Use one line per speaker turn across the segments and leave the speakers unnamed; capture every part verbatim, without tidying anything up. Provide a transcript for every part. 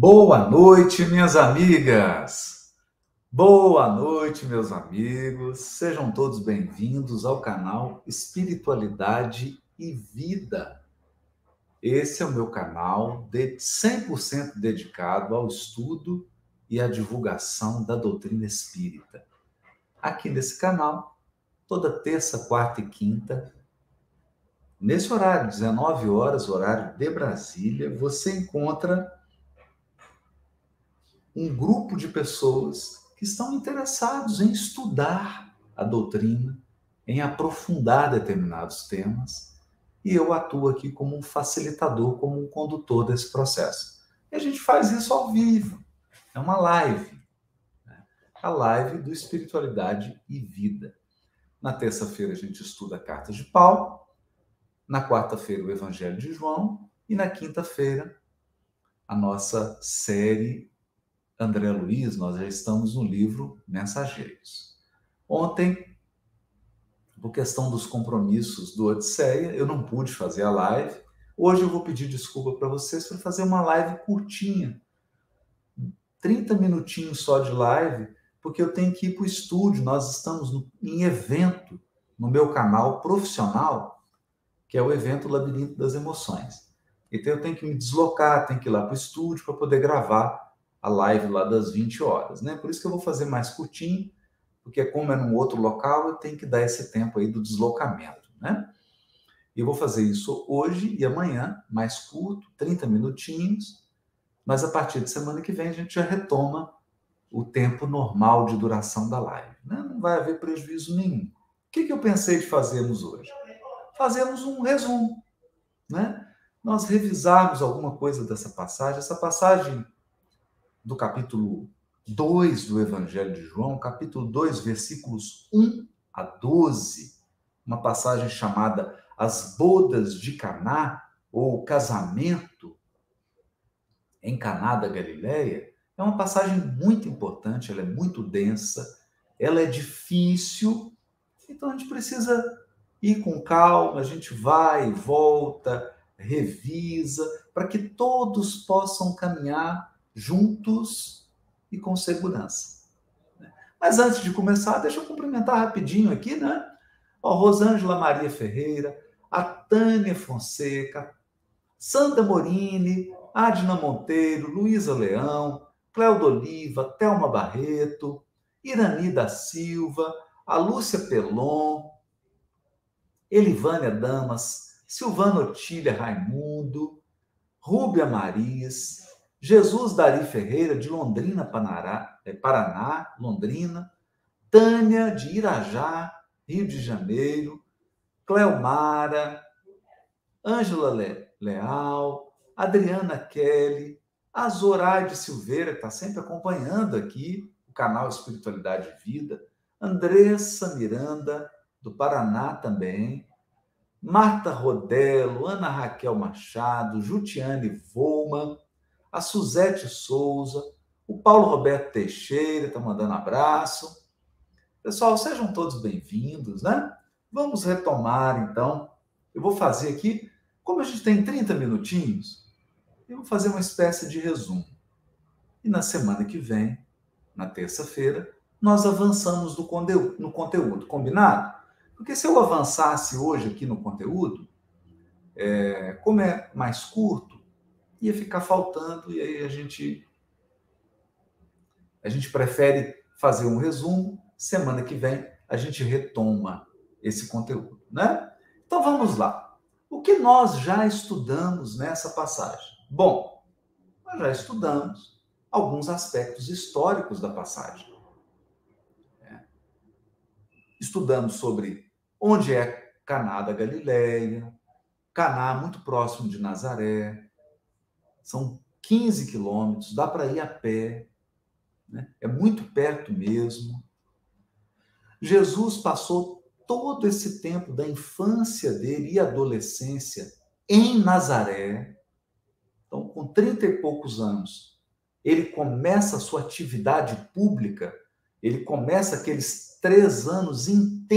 Boa noite, minhas amigas! Boa noite, meus amigos! Sejam todos bem-vindos ao canal Espiritualidade e Vida. Esse é o meu canal de cem por cento dedicado ao estudo e à divulgação da doutrina espírita. Aqui nesse canal, toda terça, quarta e quinta, nesse horário, dezenove horas, horário de Brasília, você encontra um grupo de pessoas que estão interessados em estudar a doutrina, em aprofundar determinados temas, e eu atuo aqui como um facilitador, como um condutor desse processo. E a gente faz isso ao vivo, é uma live, né? A live do Espiritualidade e Vida. Na terça-feira a gente estuda a Carta de Paulo, na quarta-feira o Evangelho de João, e na quinta-feira a nossa série André Luiz, nós já estamos no livro Mensageiros. Ontem, por questão dos compromissos do Odisseia, eu não pude fazer a live. Hoje eu vou pedir desculpa para vocês para fazer uma live curtinha, trinta minutinhos só de live, porque eu tenho que ir para o estúdio. Nós estamos no, em evento no meu canal profissional, que é o evento Labirinto das Emoções. Então eu tenho que me deslocar, tenho que ir lá para o estúdio para poder gravar a live lá das vinte horas, né? Por isso que eu vou fazer mais curtinho, porque como é num outro local, eu tenho que dar esse tempo aí do deslocamento, né? E eu vou fazer isso hoje e amanhã, mais curto, trinta minutinhos, mas a partir de semana que vem a gente já retoma o tempo normal de duração da live, né? Não vai haver prejuízo nenhum. O que que eu pensei de fazermos hoje? Fazemos um resumo, né? Nós revisarmos alguma coisa dessa passagem, essa passagem do capítulo dois do Evangelho de João, capítulo dois, versículos um a doze, uma passagem chamada As Bodas de Caná, ou Casamento em Caná da Galileia, é uma passagem muito importante, ela é muito densa, ela é difícil, então a gente precisa ir com calma, a gente vai e volta, revisa, para que todos possam caminhar juntos e com segurança. Mas antes de começar, deixa eu cumprimentar rapidinho aqui, né? Ó, Rosângela Maria Ferreira, a Tânia Fonseca, Sandra Morini, Adna Monteiro, Luísa Leão, Cléudia Oliva, Thelma Barreto, Irani da Silva, a Lúcia Pelon, Elivânia Damas, Silvana Otília Raimundo, Rúbia Maris, Jesus Dari Ferreira, de Londrina, Paraná, Paraná, Londrina, Tânia, de Irajá, Rio de Janeiro, Cleomara, Ângela Le Leal, Adriana Kelly, a Zoraide Silveira, que está sempre acompanhando aqui o canal Espiritualidade e Vida, Andressa Miranda, do Paraná também, Marta Rodelo, Ana Raquel Machado, Jutiane Volman, a Suzete Souza, o Paulo Roberto Teixeira está mandando abraço. Pessoal, sejam todos bem-vindos, né? Vamos retomar, então. Eu vou fazer aqui, como a gente tem trinta minutinhos, eu vou fazer uma espécie de resumo. E na semana que vem, na terça-feira, nós avançamos no conteúdo, no conteúdo, combinado? Porque se eu avançasse hoje aqui no conteúdo, é, como é mais curto, ia ficar faltando, e aí a gente, a gente prefere fazer um resumo, semana que vem a gente retoma esse conteúdo, né? Então vamos lá. O que nós já estudamos nessa passagem? Bom, nós já estudamos alguns aspectos históricos da passagem. É. Estudamos sobre onde é Caná da Galileia, Caná muito próximo de Nazaré, são quinze quilômetros, dá para ir a pé, né? É muito perto mesmo. Jesus passou todo esse tempo da infância dele e adolescência em Nazaré. Então, com trinta e poucos anos, ele começa a sua atividade pública, ele começa aqueles três anos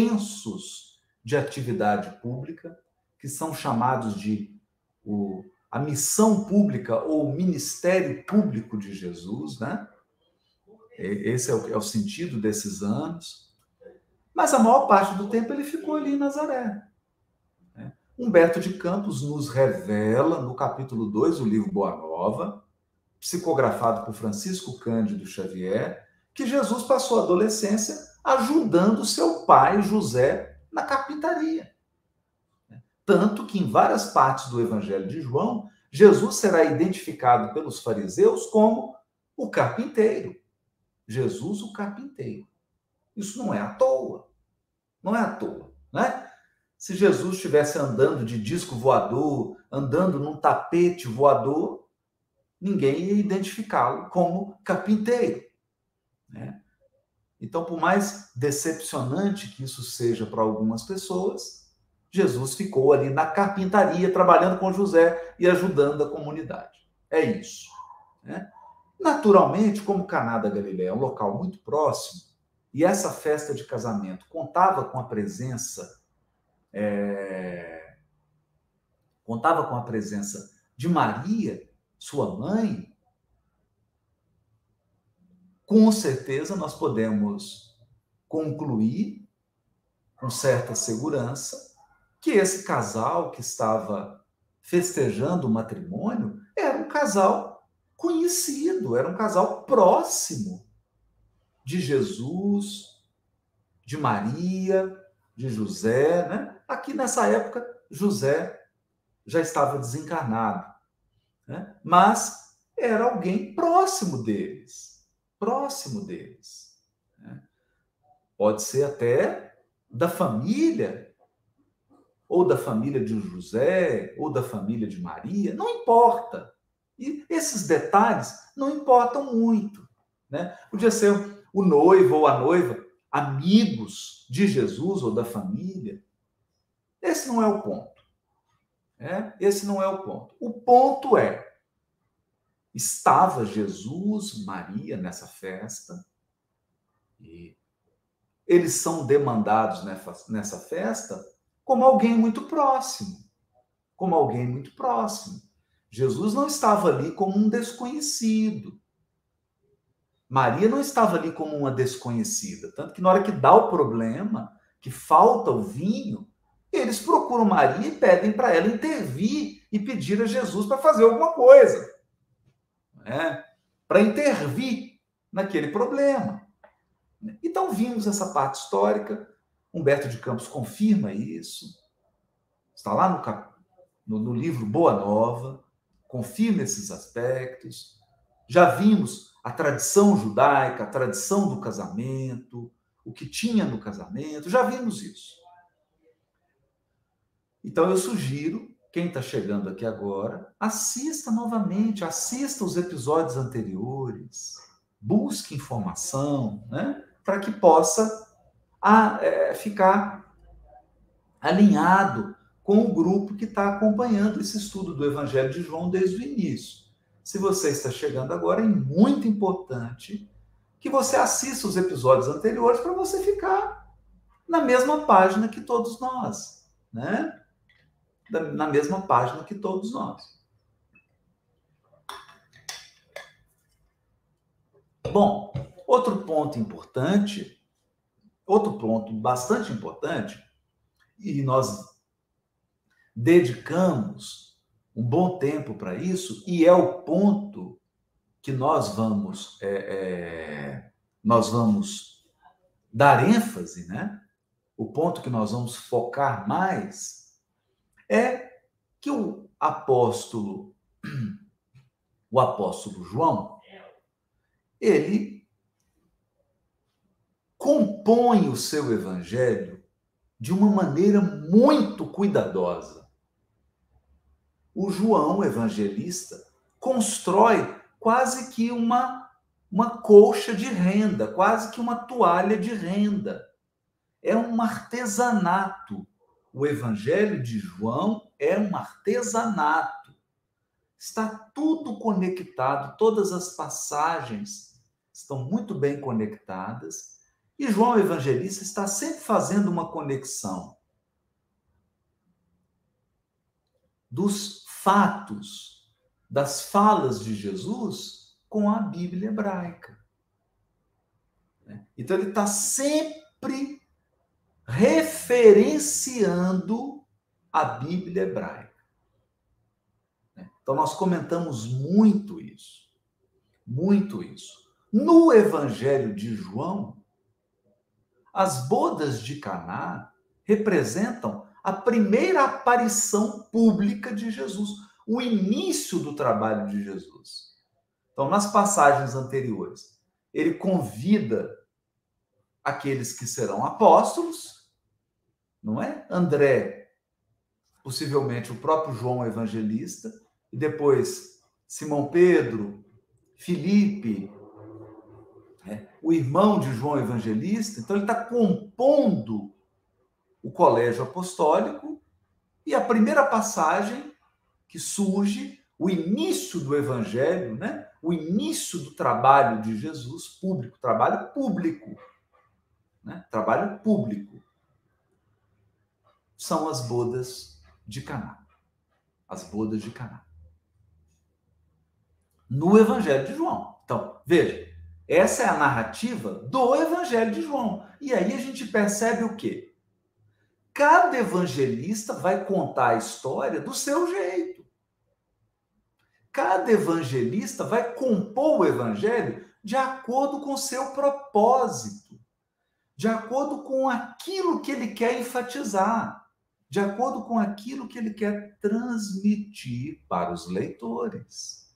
intensos de atividade pública, que são chamados de o, a missão pública ou o ministério público de Jesus, né? Esse é o, é o sentido desses anos. Mas a maior parte do tempo ele ficou ali em Nazaré. Humberto de Campos nos revela, no capítulo dois do livro Boa Nova, psicografado por Francisco Cândido Xavier, que Jesus passou a adolescência ajudando seu pai, José, na carpintaria. Tanto que em várias partes do Evangelho de João, Jesus será identificado pelos fariseus como o carpinteiro. Jesus, o carpinteiro. Isso não é à toa. Não é à toa, né? Se Jesus estivesse andando de disco voador, andando num tapete voador, ninguém ia identificá-lo como carpinteiro, né? Então, por mais decepcionante que isso seja para algumas pessoas, Jesus ficou ali na carpintaria, trabalhando com José e ajudando a comunidade. É isso, né? Naturalmente, como Caná da Galileia é um local muito próximo, e essa festa de casamento contava com a presença, é, contava com a presença de Maria, sua mãe, com certeza nós podemos concluir, com certa segurança, que esse casal que estava festejando o matrimônio era um casal conhecido, era um casal próximo de Jesus, de Maria, de José, né? Aqui nessa época, José já estava desencarnado, né? Mas era alguém próximo deles, próximo deles, né? Pode ser até da família, ou da família de José, ou da família de Maria, não importa. E esses detalhes não importam muito, né? Podia ser o noivo ou a noiva, amigos de Jesus ou da família. Esse não é o ponto. Né? Esse não é o ponto. O ponto é, estava Jesus, Maria nessa festa, e eles são demandados nessa festa como alguém muito próximo, como alguém muito próximo. Jesus não estava ali como um desconhecido. Maria não estava ali como uma desconhecida. Tanto que na hora que dá o problema, que falta o vinho, eles procuram Maria e pedem para ela intervir e pedir a Jesus para fazer alguma coisa, né? Para intervir naquele problema. Então vimos essa parte histórica, Humberto de Campos confirma isso, está lá no, cap... no, no livro Boa Nova, confirma esses aspectos. Já vimos a tradição judaica, a tradição do casamento, o que tinha no casamento, já vimos isso. Então eu sugiro, quem está chegando aqui agora, assista novamente, assista os episódios anteriores, busque informação, né, para que possa a, é, ficar alinhado com o grupo que está acompanhando esse estudo do Evangelho de João desde o início. Se você está chegando agora, é muito importante que você assista os episódios anteriores para você ficar na mesma página que todos nós, né? Na mesma página que todos nós. Bom, outro ponto importante, outro ponto bastante importante, e nós dedicamos um bom tempo para isso, e é o ponto que nós vamos, é, é, nós vamos dar ênfase, né? O ponto que nós vamos focar mais é que o apóstolo, o apóstolo João, ele compõe o seu evangelho de uma maneira muito cuidadosa. O João, evangelista, constrói quase que uma, uma colcha de renda, quase que uma toalha de renda. É um artesanato. O Evangelho de João é um artesanato. Está tudo conectado, todas as passagens estão muito bem conectadas, e João Evangelista está sempre fazendo uma conexão dos fatos das falas de Jesus com a Bíblia hebraica. Então, ele está sempre referenciando a Bíblia hebraica. Então, nós comentamos muito isso. Muito isso. No Evangelho de João, as bodas de Caná representam a primeira aparição pública de Jesus, o início do trabalho de Jesus. Então, nas passagens anteriores, ele convida aqueles que serão apóstolos, não é? André, possivelmente o próprio João Evangelista, e depois Simão Pedro, Filipe, né? O irmão de João Evangelista. Então, ele está compondo o colégio apostólico, e a primeira passagem que surge, o início do evangelho, né? O início do trabalho de Jesus público, trabalho público, né? Trabalho público, são as bodas de Caná. As bodas de Caná. No Evangelho de João. Então, veja, essa é a narrativa do Evangelho de João. E aí a gente percebe o quê? Cada evangelista vai contar a história do seu jeito. Cada evangelista vai compor o evangelho de acordo com o seu propósito, de acordo com aquilo que ele quer enfatizar, de acordo com aquilo que ele quer transmitir para os leitores.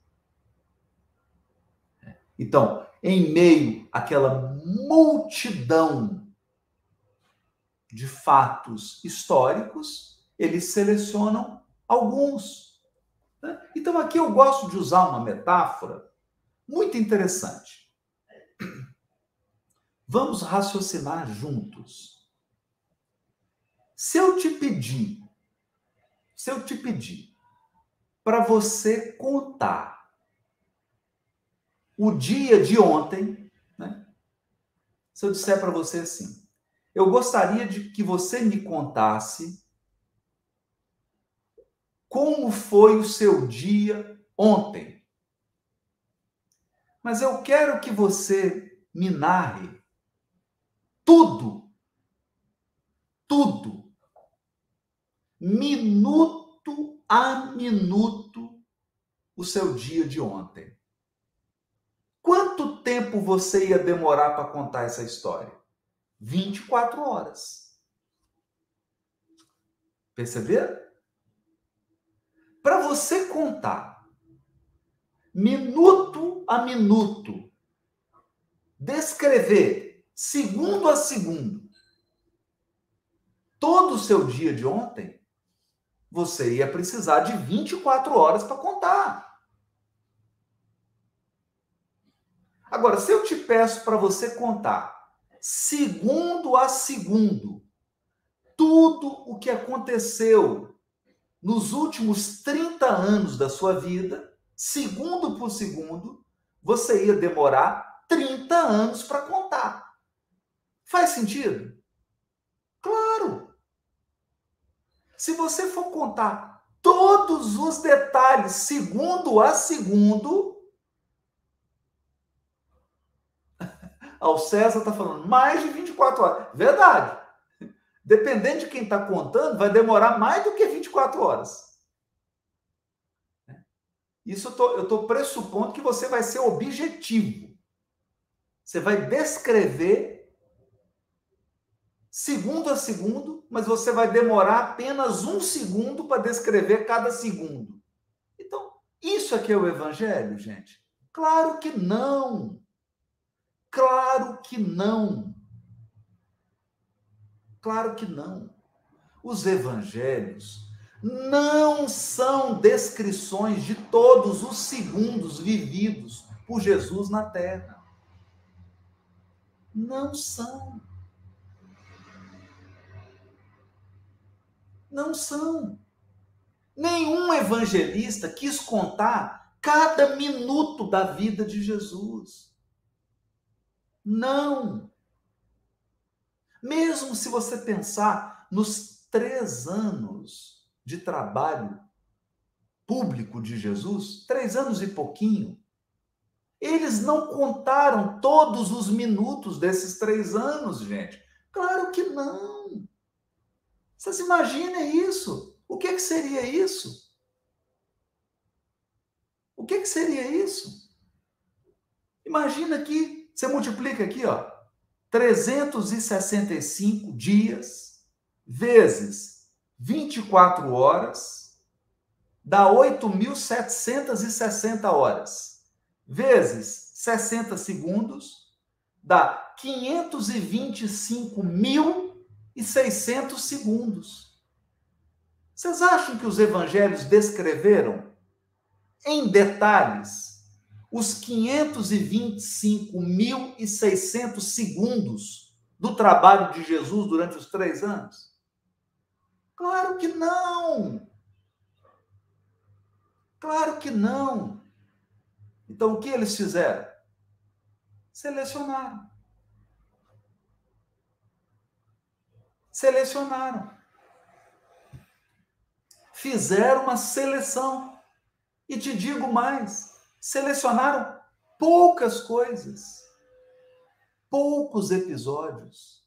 Então, em meio àquela multidão de fatos históricos, eles selecionam alguns. Né? Então, aqui eu gosto de usar uma metáfora muito interessante. Vamos raciocinar juntos. Se eu te pedir, se eu te pedir para você contar o dia de ontem, né? Se eu disser para você assim, eu gostaria de que você me contasse como foi o seu dia ontem. Mas eu quero que você me narre tudo, tudo, minuto a minuto, o seu dia de ontem. Quanto tempo você ia demorar para contar essa história? vinte e quatro horas. Perceberam? Para você contar, minuto a minuto, descrever, segundo a segundo, todo o seu dia de ontem, você ia precisar de vinte e quatro horas para contar. Agora, se eu te peço para você contar, segundo a segundo, tudo o que aconteceu nos últimos trinta anos da sua vida, segundo por segundo, você ia demorar trinta anos para contar. Faz sentido? Claro! Se você for contar todos os detalhes, segundo a segundo, ao César está falando mais de vinte e quatro horas. Verdade. Dependendo de quem está contando, vai demorar mais do que vinte e quatro horas. Isso eu tô, eu estou pressupondo que você vai ser objetivo. Você vai descrever segundo a segundo, mas você vai demorar apenas um segundo para descrever cada segundo. Então, isso aqui é o evangelho, gente? Claro que não. Claro que não. Claro que não. Os evangelhos não são descrições de todos os segundos vividos por Jesus na Terra. Não são. Não são. Nenhum evangelista quis contar cada minuto da vida de Jesus. Não. Mesmo se você pensar nos três anos de trabalho público de Jesus, três anos e pouquinho, eles não contaram todos os minutos desses três anos, gente. Claro que não. Vocês imaginem isso? O que, que seria isso? O que, que seria isso? Imagina que você multiplica aqui, ó, trezentos e sessenta e cinco dias vezes vinte e quatro horas dá oito mil setecentas e sessenta horas, vezes sessenta segundos dá quinhentos e vinte e cinco mil e seiscentos segundos. Vocês acham que os evangelhos descreveram em detalhes os quinhentos e vinte e cinco mil e seiscentos segundos do trabalho de Jesus durante os três anos? Claro que não! Claro que não! Então, o que eles fizeram? Selecionaram. Selecionaram. Fizeram uma seleção. E te digo mais, selecionaram poucas coisas, poucos episódios.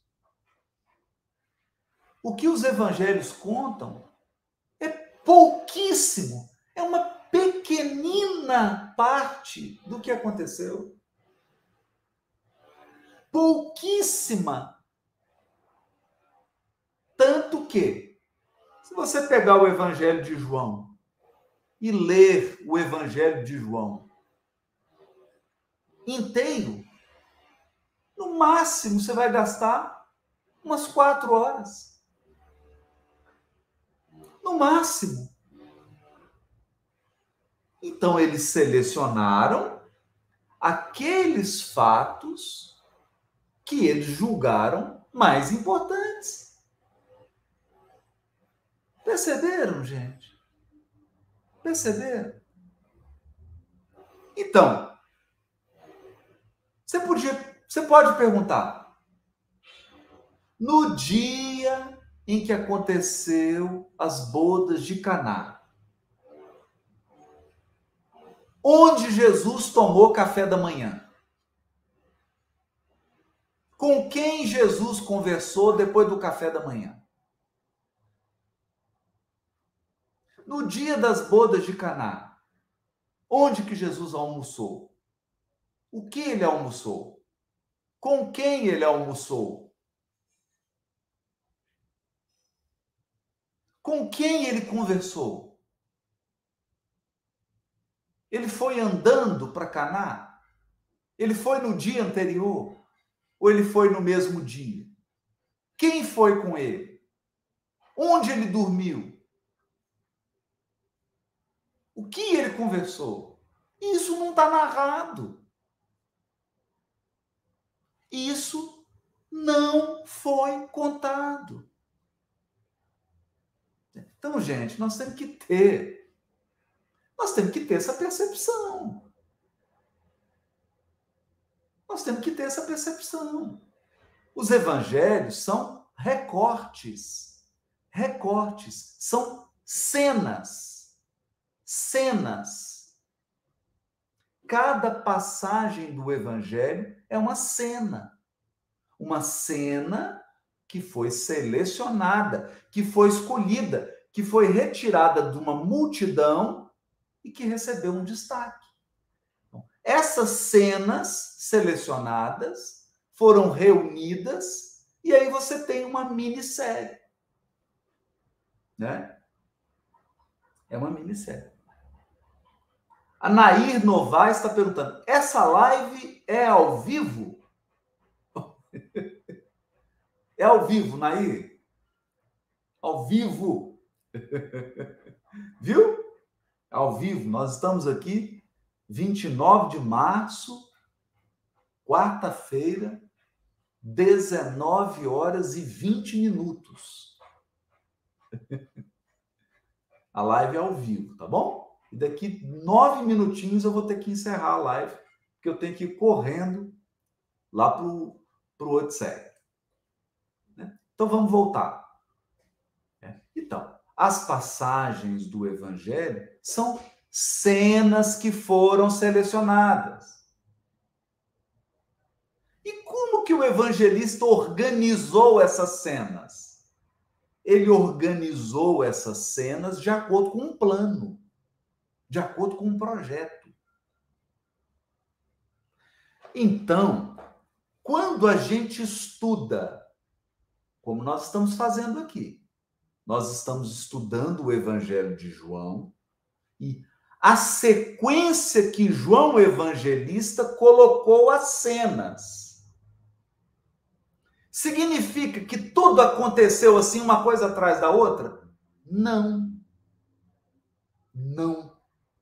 O que os evangelhos contam é pouquíssimo, é uma pequenina parte do que aconteceu. Pouquíssima. Tanto que, se você pegar o Evangelho de João e ler o Evangelho de João inteiro, no máximo você vai gastar umas quatro horas. No máximo. Então, eles selecionaram aqueles fatos que eles julgaram mais importantes. Perceberam, gente? Perceberam? Então, você podia, você pode perguntar, no dia em que aconteceu as bodas de Caná, onde Jesus tomou café da manhã? Com quem Jesus conversou depois do café da manhã? No dia das bodas de Caná, onde que Jesus almoçou? O que ele almoçou? Com quem ele almoçou? Com quem ele conversou? Ele foi andando para Caná? Ele foi no dia anterior? Ou ele foi no mesmo dia? Quem foi com ele? Onde ele dormiu? O que ele conversou? Isso não está narrado. Isso não foi contado. Então, gente, nós temos que ter, nós temos que ter essa percepção. Nós temos que ter essa percepção. Os evangelhos são recortes. Recortes. São cenas. Cenas. Cada passagem do evangelho é uma cena. Uma cena que foi selecionada, que foi escolhida, que foi retirada de uma multidão e que recebeu um destaque. Essas cenas selecionadas foram reunidas e aí você tem uma minissérie, né? É uma minissérie. A Nair Novaes está perguntando, essa live é ao vivo? É ao vivo, Nair? Ao vivo. Viu? Ao vivo. Nós estamos aqui vinte e nove de março, quarta-feira, dezenove horas e vinte minutos. A live é ao vivo, tá bom? E daqui nove minutinhos eu vou ter que encerrar a live, porque eu tenho que ir correndo lá pro, pro WhatsApp. Né? Então vamos voltar. Então, as passagens do Evangelho são cenas que foram selecionadas. E como que o evangelista organizou essas cenas? Ele organizou essas cenas de acordo com um plano, de acordo com um projeto. Então, quando a gente estuda, como nós estamos fazendo aqui, nós estamos estudando o Evangelho de João e a sequência que João Evangelista colocou as cenas. Significa que tudo aconteceu assim, uma coisa atrás da outra? Não. Não.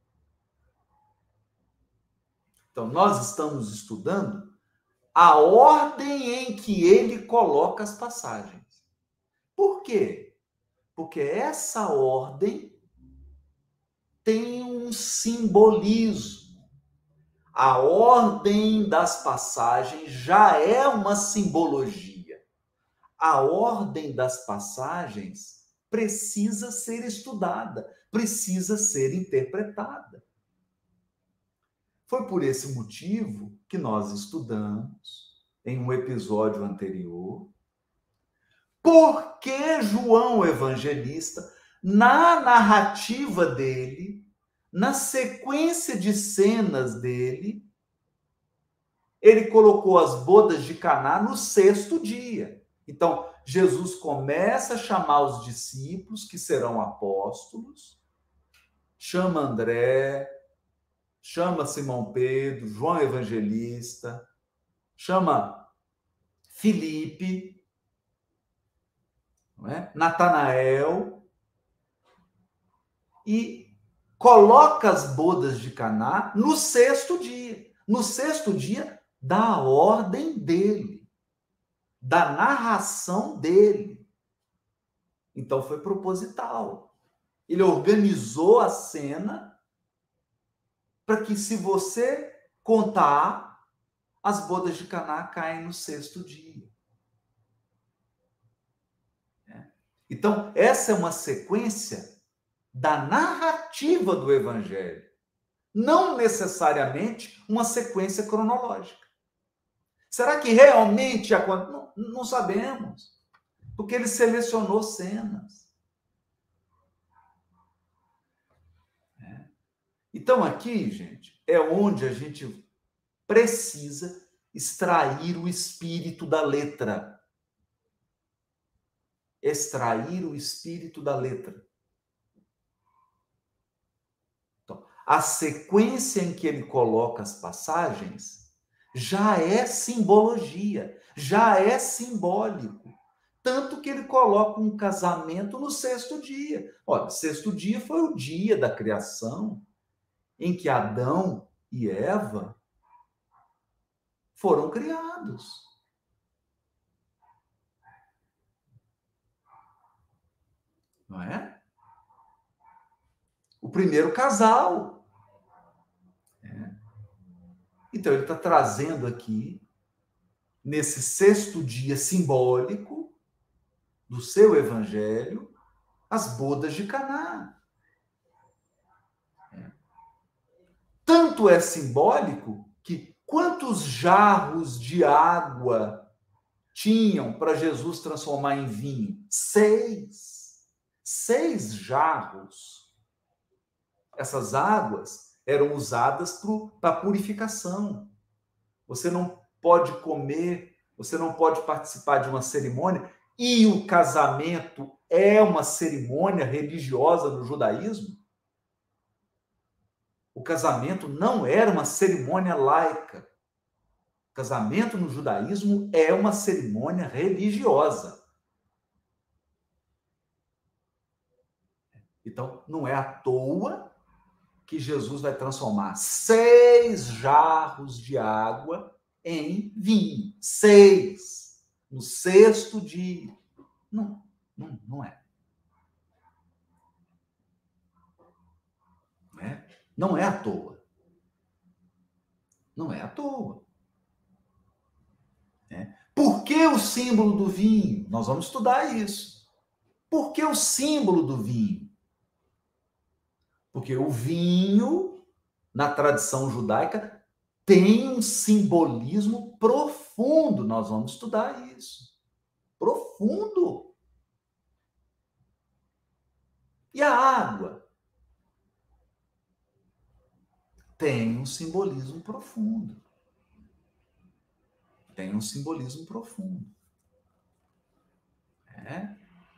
Então, nós estamos estudando a ordem em que ele coloca as passagens. Por quê? Porque essa ordem tem um simbolismo. A ordem das passagens já é uma simbologia. A ordem das passagens precisa ser estudada, precisa ser interpretada. Foi por esse motivo que nós estudamos em um episódio anterior por que João Evangelista, na narrativa dele, na sequência de cenas dele, ele colocou as bodas de Caná no sexto dia. Então, Jesus começa a chamar os discípulos, que serão apóstolos, chama André, chama Simão Pedro, João Evangelista, chama Filipe, não é? Natanael, e coloca as bodas de Caná no sexto dia. No sexto dia, da ordem dele, da narração dele. Então, foi proposital. Ele organizou a cena para que, se você contar, as bodas de Caná caem no sexto dia. Então, essa é uma sequência da narrativa do Evangelho, não necessariamente uma sequência cronológica. Será que realmente aconteceu? Não, não sabemos, porque ele selecionou cenas. É. Então, aqui, gente, é onde a gente precisa extrair o espírito da letra. Extrair o espírito da letra. Então, a sequência em que ele coloca as passagens já é simbologia, já é simbólico. Tanto que ele coloca um casamento no sexto dia. Olha, sexto dia foi o dia da criação, em que Adão e Eva foram criados. Não é? O primeiro casal. É. Então, ele está trazendo aqui, nesse sexto dia simbólico do seu evangelho, as bodas de Caná. É. Tanto é simbólico que quantos jarros de água tinham para Jesus transformar em vinho? Seis. Seis jarros. Essas águas eram usadas para purificação. Você não pode comer, você não pode participar de uma cerimônia, e o casamento é uma cerimônia religiosa no judaísmo. O casamento não era uma cerimônia laica. O casamento no judaísmo é uma cerimônia religiosa. Então, não é à toa que Jesus vai transformar seis jarros de água em vinho. Seis. No sexto dia. Não, não, não é. Não é, não é à toa. Não é à toa. É. Por que o símbolo do vinho? Nós vamos estudar isso. Por que o símbolo do vinho? Porque o vinho, na tradição judaica, tem um simbolismo profundo. Nós vamos estudar isso. Profundo. E a água? Tem um simbolismo profundo. Tem um simbolismo profundo. É.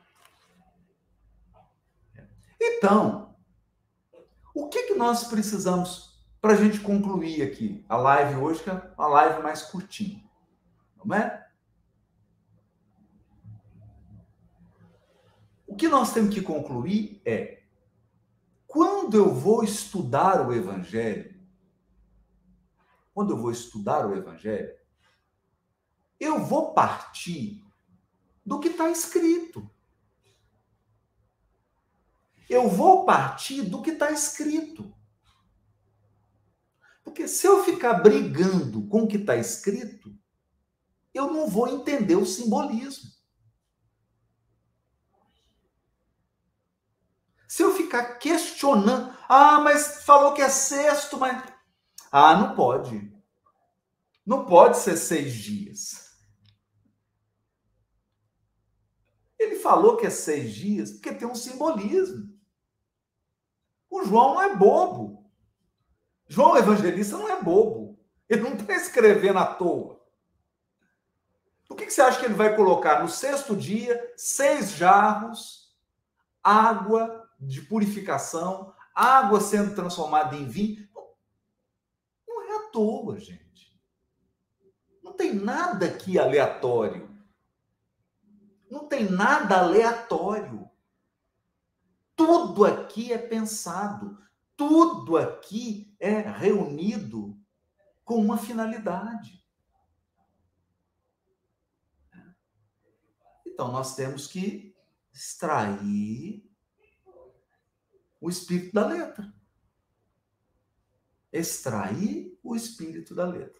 Então, o que, que nós precisamos para a gente concluir aqui a live hoje, que é uma live mais curtinha, não é? O que nós temos que concluir é, quando eu vou estudar o Evangelho, quando eu vou estudar o Evangelho, eu vou partir do que está escrito. Eu vou partir do que está escrito. Porque se eu ficar brigando com o que está escrito, eu não vou entender o simbolismo. Se eu ficar questionando, ah, mas falou que é sexto, mas... Ah, não pode. Não pode ser seis dias. Ele falou que é seis dias porque tem um simbolismo. O João não é bobo. João Evangelista não é bobo. Ele não está escrevendo à toa. Por que você acha que ele vai colocar no sexto dia seis jarros, água de purificação, água sendo transformada em vinho? Não é à toa, gente. Não tem nada aqui aleatório. Não tem nada aleatório. Tudo aqui é pensado. Tudo aqui é reunido com uma finalidade. Então, nós temos que extrair o espírito da letra. Extrair o espírito da letra.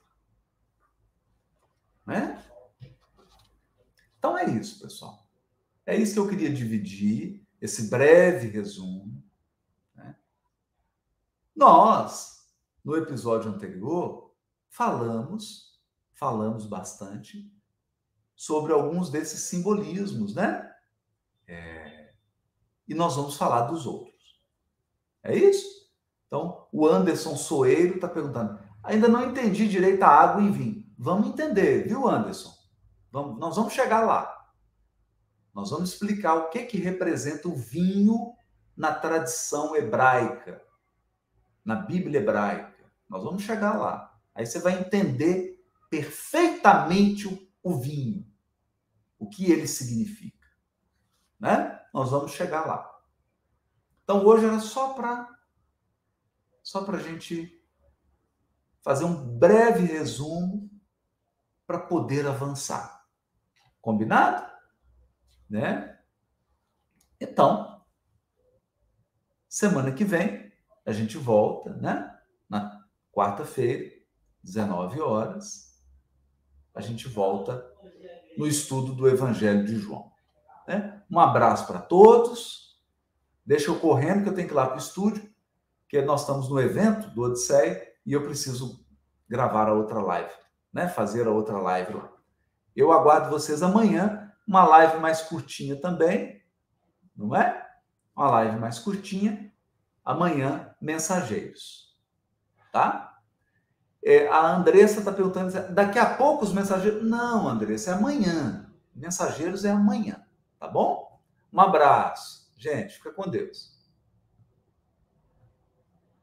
Né? Então, é isso, pessoal. É isso que eu queria dividir, esse breve resumo. Né? Nós, no episódio anterior, falamos, falamos bastante sobre alguns desses simbolismos, né? É... E nós vamos falar dos outros. É isso? Então, o Anderson Soeiro está perguntando, ainda não entendi direito a água e vinho. Vamos entender, viu, Anderson? Vamos, nós vamos chegar lá. Nós vamos explicar o que, que representa o vinho na tradição hebraica, na Bíblia hebraica. Nós vamos chegar lá. Aí você vai entender perfeitamente o, o vinho, o que ele significa. Né? Nós vamos chegar lá. Então, hoje era só para só para a gente fazer um breve resumo para poder avançar. Combinado? Né? Então, semana que vem, a gente volta, né? Na quarta-feira, dezenove horas, a gente volta no estudo do Evangelho de João. Né? Um abraço para todos. Deixa eu correndo, que eu tenho que ir lá para o estúdio, porque nós estamos no evento do Odisseia e eu preciso gravar a outra live, né? Fazer a outra live lá. Eu aguardo vocês amanhã, uma live mais curtinha também, não é? Uma live mais curtinha, amanhã, Mensageiros, tá? É, a Andressa está perguntando, daqui a pouco os Mensageiros... Não, Andressa, é amanhã. Mensageiros é amanhã, tá bom? Um abraço. Gente, fica com Deus.